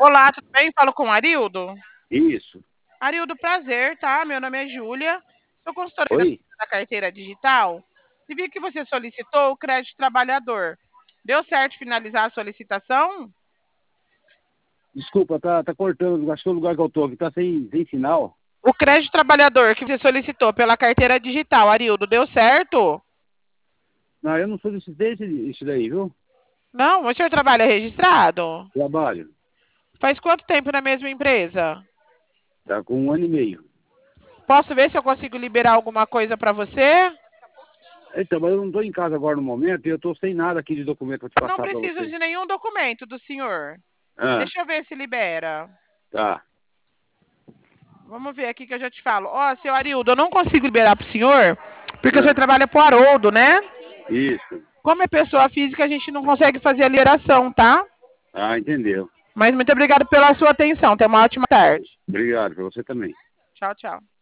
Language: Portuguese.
Olá, tudo bem? Falo com o Arildo. Isso. Arildo, prazer, tá? Meu nome é Júlia. Sou consultora Oi? da carteira digital e vi que você solicitou o crédito trabalhador. Deu certo finalizar a solicitação? Desculpa, tá cortando. Acho que é o lugar que eu tô aqui tá sem sinal. O crédito trabalhador que você solicitou pela carteira digital, Arildo, deu certo? Não, eu não solicitei isso daí, viu? Não, o senhor trabalha registrado? Trabalho. Faz quanto tempo na mesma empresa? Tá com 1 ano e meio. Posso ver se eu consigo liberar alguma coisa para você? Então, mas eu não tô em casa agora no momento e eu tô sem nada aqui de documento pra te Não passar pra preciso você. de nenhum documento do senhor. Ah, Deixa eu ver se libera. tá. Vamos ver aqui que eu já te falo. Ó, seu Arildo, eu não consigo liberar para o senhor, porque o senhor Ah, trabalha para o Haroldo, né? isso. Como é pessoa física, a gente não consegue fazer a liberação, tá? Ah, entendeu. Mas muito obrigado pela sua atenção. Tenha uma ótima tarde. Obrigado, pra você também. Tchau, tchau.